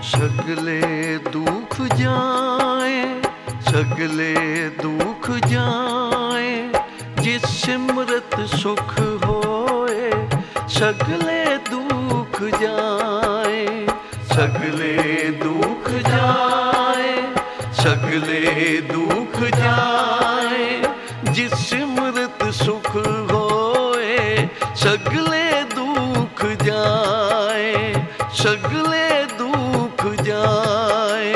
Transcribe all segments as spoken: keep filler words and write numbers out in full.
सगले दुख जाए, सगले दुख जाए, जिस सिमरत सुख होए, सगले दुख जाए, सगले दुख जाए, सगले दुख जाए, जिस सिमरत सुख होए, सगले दुख जाए, सगले दुख जाए।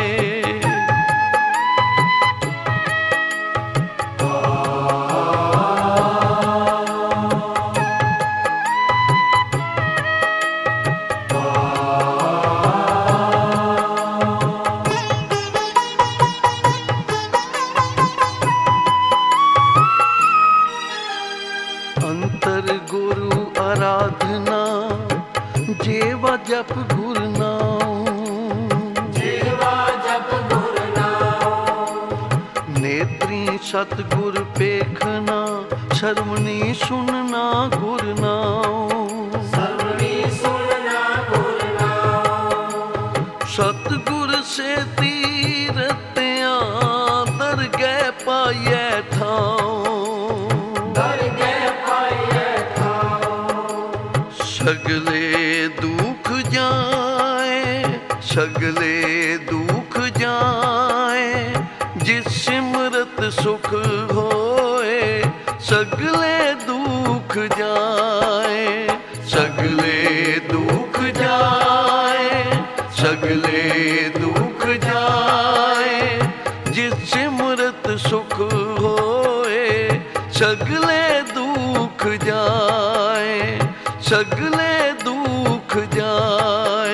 अंतर गुरु आराधना, जेवा जप गुर नाम, जेवा जप गुर नाम। नेत्री सतगुर पेखना, शर्मनी सुनना गुर नाम, सर्वनी सुनना गुर नाम। सतगुर से तीरत्या, दरगह पाइए ठाऊं, दरगह पाइए ठाऊं। सगले दुख जाए, सगले दुख जाए, जिस सिमरत सुख होए, सगले दुख जाए, सगले दुख जाए, सगले दुख जाए, जिस सिमरत सुख होए, सगले दुख जाए, सगले दुख जाए।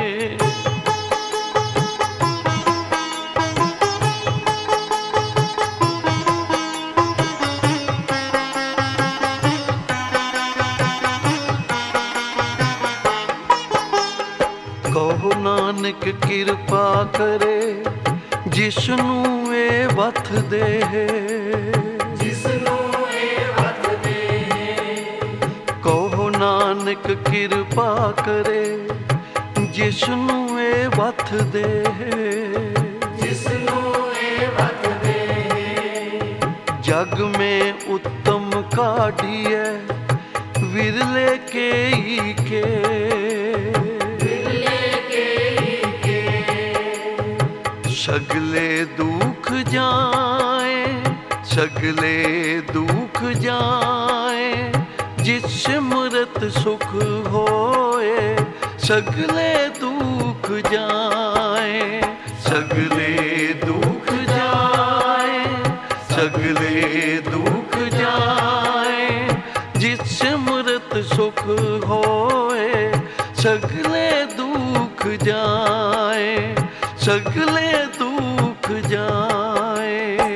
कहो नानक किरपा करे, जिसनू ए वथ दे, जिसनू ए वथ दे। कहो नानक किरपा करे, जिसनू ए वथ दे, जिसनू ए वथ दे। जग में उत्तम काढ़िए, विरले के ही के, विरले के ही के। सगले दुख जाए, सगले दुख जाए, जिस सिमरत सुख होए, सगले दुख जाए, सगले दुख जाए, सगले दुख जाए, जिस सिमरत सुख होए, सगले दुख जाए, सगले दुख जाए।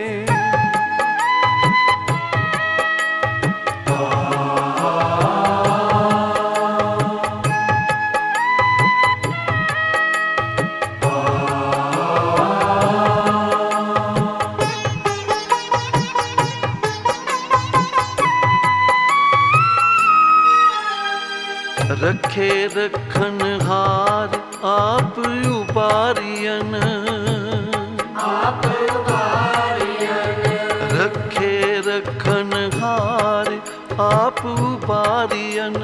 रखे रखन हार आप उबारियन, आप उबारियन। रखे रखन हार आप उबारियन,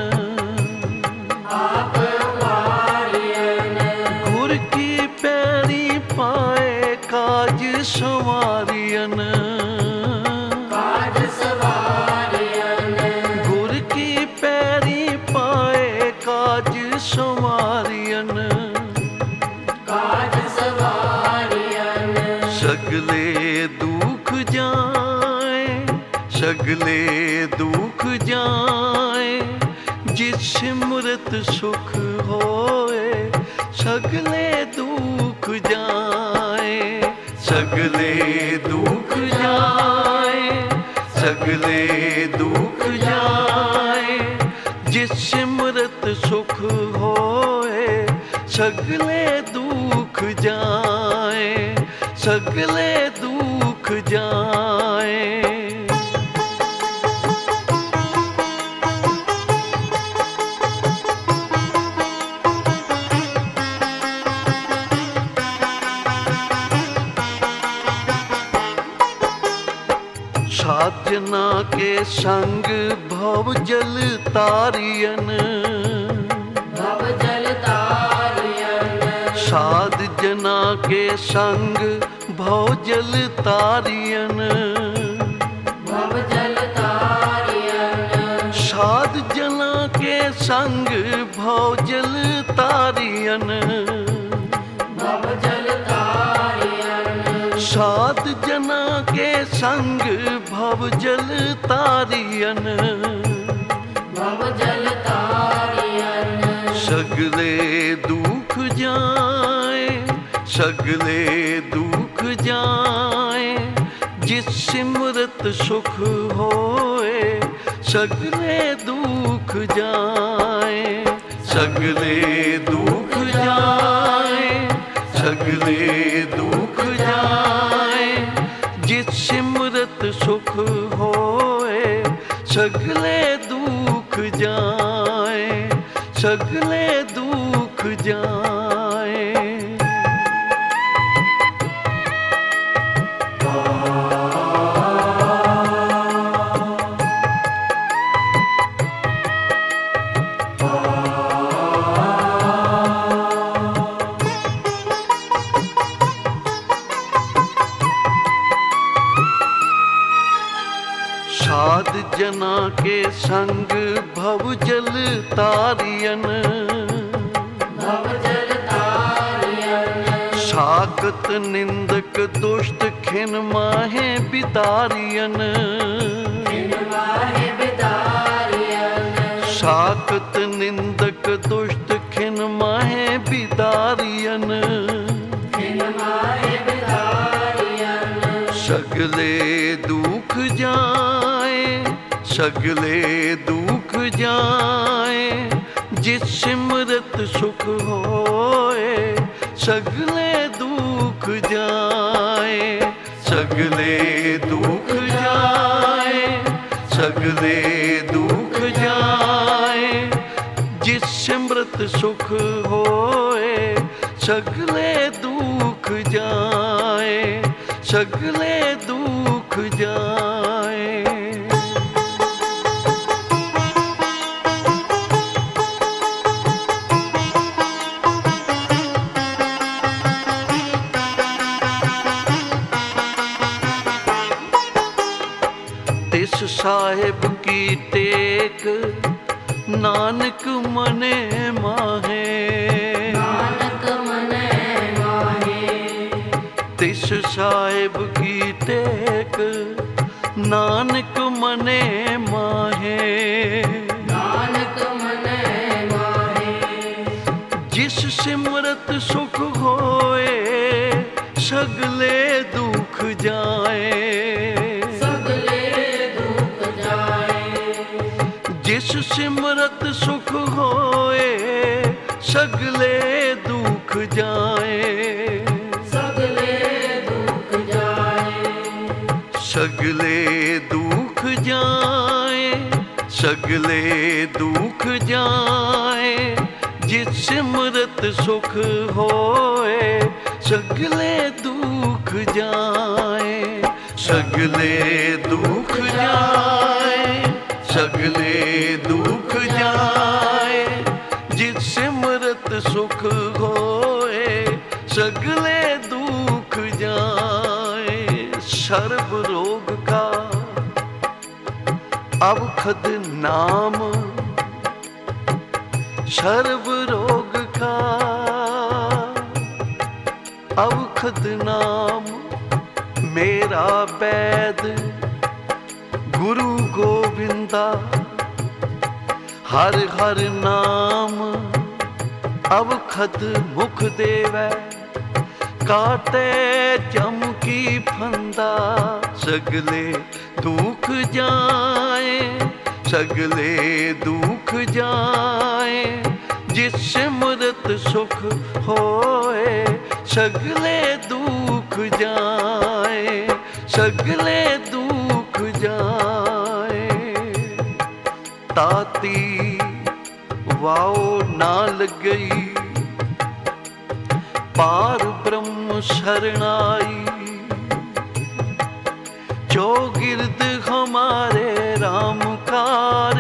आप उबारियन। गुर की पैरी पाए काज संवारियन, काज सवारियन। गुर की पैरी पाए काज संवारियन, काज सवारियन। सगले दुख जाए, सगले दुख जाए, जिस सिमरत सुख होए, सगले दुख जाए, सगले दुख जाए, सगले दुख जाए, जिस सिमरत सुख होए, सगले दुख जाए, सगले दुख जाए। जना के संग भव जल तारियन, भव जल तारियन, साध जना के संग भव जल तारियन, भव जल तारियन, साध जना के संग भव जल तारियन, भव जल तारियन, साध जना के संग भव जल तारियन, भव जल तारियन, सगले दुख जाए, सगले दुख जाए, जिस सिमरत सुख होए, सगले दुख जाए, सगले दुख जाए, सगले दुख जाए, जिस सिमरत सुख होए, सगले दुख जाए, सगले दुख जाए। साध जना के संग भव जल तारियन, भव जल तारियन, साकत निंदक दुष्ट खिन माहे बिदारियन, खिन माहे बिदारियन, साकत निंदक दुष्ट खिन माहे बिदारियन, खिन माहे बिदारियन, सगले दुख जाए, सगले दुख जाए, जिस सिमरत सुख होए, सगले दुख जाए, सगले दुख जाए, सगले दुख जाए, जिस सिमरत सुख होए, सगले दुख जाए, सगले दुख जाए। तिस साहिब की टेक नानक मने माहे, नानक मने माहे, तिस साहिब की टेक नानक मने माहे, नानक मने माहे, जिस सिमरत सुख होए, सगले दुख जाए, सगले दुख जाए, जिस सिमरत सुख होए, सगले दुख जाए, सगले दुख जाए, सगले दुख जाए, सगले दुख जाए, जिस सिमरत सुख होए, सगले दुख जाए, सगले दुख जाए, सगले दुख जाए, जिस सिमरत सुख होए, सगले दुख जाए। सर्व रोग का अवखद नाम, सर्व रोग का अवखद नाम, मेरा वैद गुरु गोविंदा, हर हर नाम अवखद मुख देवै, काटे जम की फंदा, सगले दुख जाए, सगले दुख जाए, जिस सिमरत सुख होए, सगले दुख जाए, सगले दुख जाए। ताती वाओ नाल गई, पार ब्रह्म शरणाई, चौगिर्द हमारे रामकार,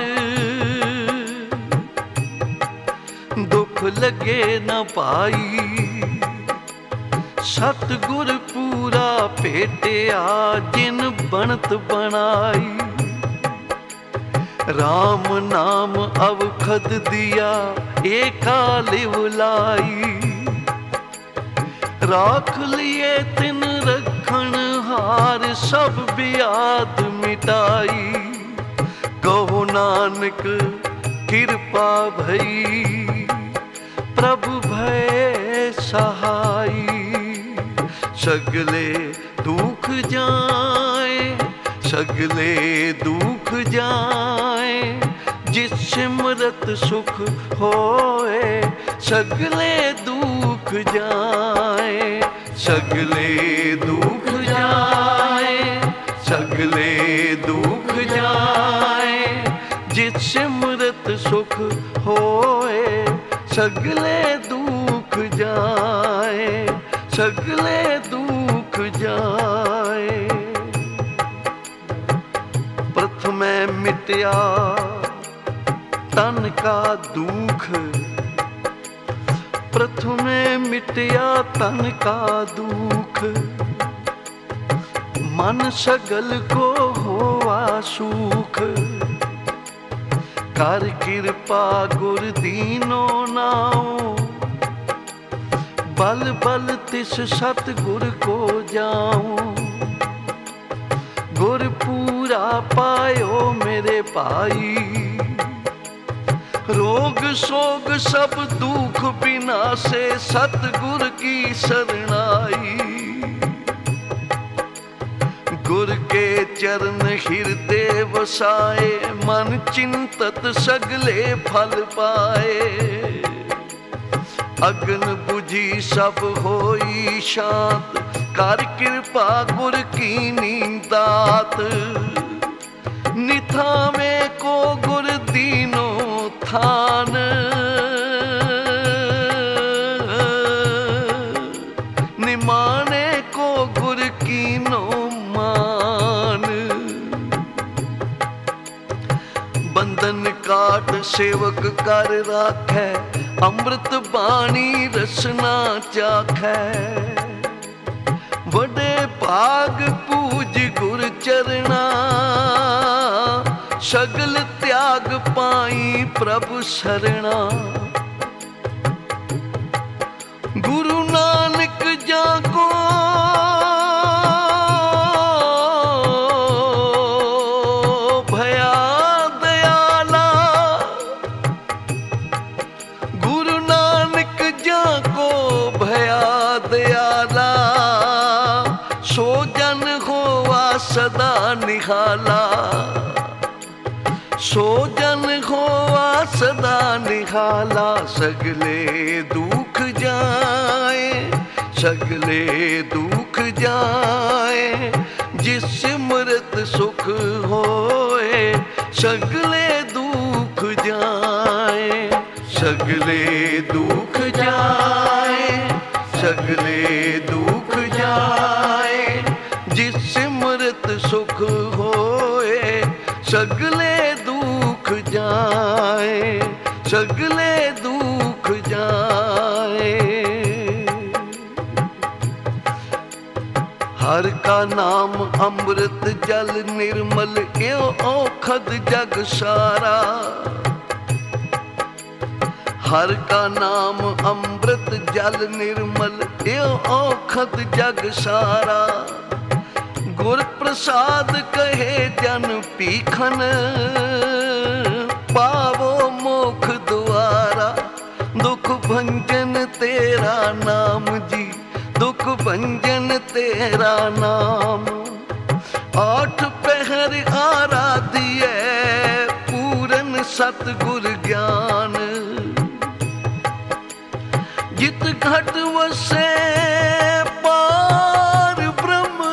दुख लगे न पाई। सतगुर पूरा भेटिया जिन बनत बनाई। राम नाम अवखद दिया एका लिव लाई। राख लिए तिन रखन हार सब बियाद मिटाई। कहो नानक कृपा भई प्रभु भय सहाई। सगले दुख जाए सगले दुख जाए जिस सिमरत सुख होए। सगले दुख जाए सगले दुख जाए सगले दुख जाए जिस सिमरत सुख होए। सगले दुख जाए सगले दुख जाए। प्रथम मिटया तन का दुख, प्रथम मिटया तन का दुख। मन सगल को होवा सुख। कर कृपा गुर दीनो नाओ। बल बल तिस सतगुर को जाऊं। गुर पूरा पायो मेरे भाई। रोग सोग सब दुख बिना से सतगुर की शरणाई। गुर के चरण हृदय वसाए मन चिंतत सगले फल पाए। अग्न बुझी सब होई शांत कर कृपा गुर की नींदात। निथावे को गुर दीनो थान। निमाने को गुर कीनो मान। बंधन काट सेवक कर राखै। अमृत बाणी रसना चाखै। बड़े भाग पूज गुर चरना। सगल त्याग पाई प्रभु शरणा। गुरु नानक जाको भया दयाला। गुरु नानक जाको भया दयाला। सो जन होवा सदा निहाला। सो जन होवा सदा निहाला। सगले दुख जाए सगले दुख जाए जिस सिमरत सुख होए। सगले दुख जाए सगले दुख जाए सगले दुख जाए जिस सिमरत सुख होए। सगले दुख जाए सगले दुख जाए। हर का नाम अमृत जल निर्मल यो औखद जग सारा। हर का नाम अमृत जल निर्मल यो औखद जग सारा। गुर प्रसाद कहे जन पीखन पावो मोख द्वारा। दुख भंजन तेरा नाम जी दुख भंजन तेरा नाम। आठ पहर आराधिए पूरन सतगुर ज्ञान। जित घट वसे पार ब्रह्म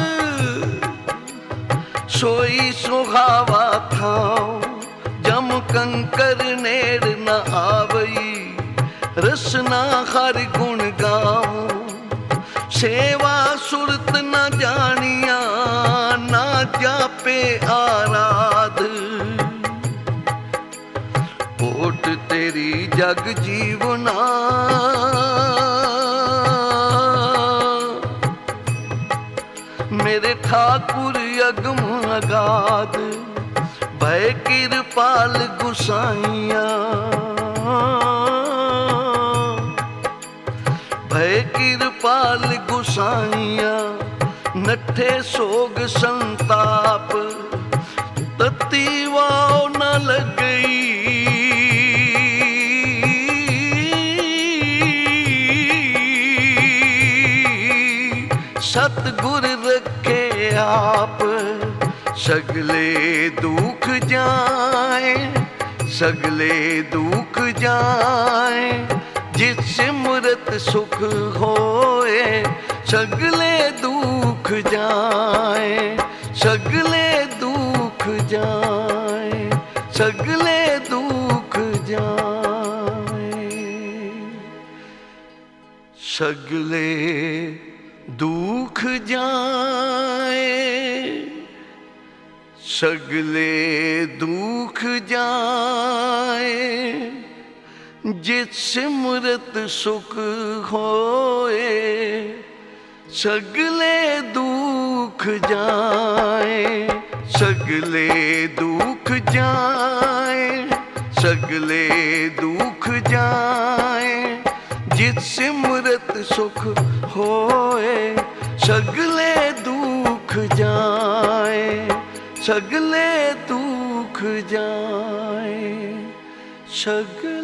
सोई सुहावा थाओ। जम कंकर नेड़ न आवई रसना हर गुण गाऊं। सेवा सुरत न जानिया ना आपे आराध। ओट तेरी जग जीवना, मेरे ठाकुर अगम अगाध। भय कृपाल गुसाइया, भय कृपाल गुसाइया। नठे सोग संताप, तती वाव न लगई। सतगुर रखे आप, सगले दुख जाए, सगले दुख जाए। जिस सिमरत सुख होए, सगले दुख जाए, सगले दुख जाए, सगले दुख जाए, सगले दुख जाए, सगले दुख जाए। जिस सिमरत सुख होए, सगले दुख जाए, सगले दुख जाए, सगले दुख जाए। जिस सिमरत सुख होए, सगले दुख जाए, सगले दुख जाए, सगले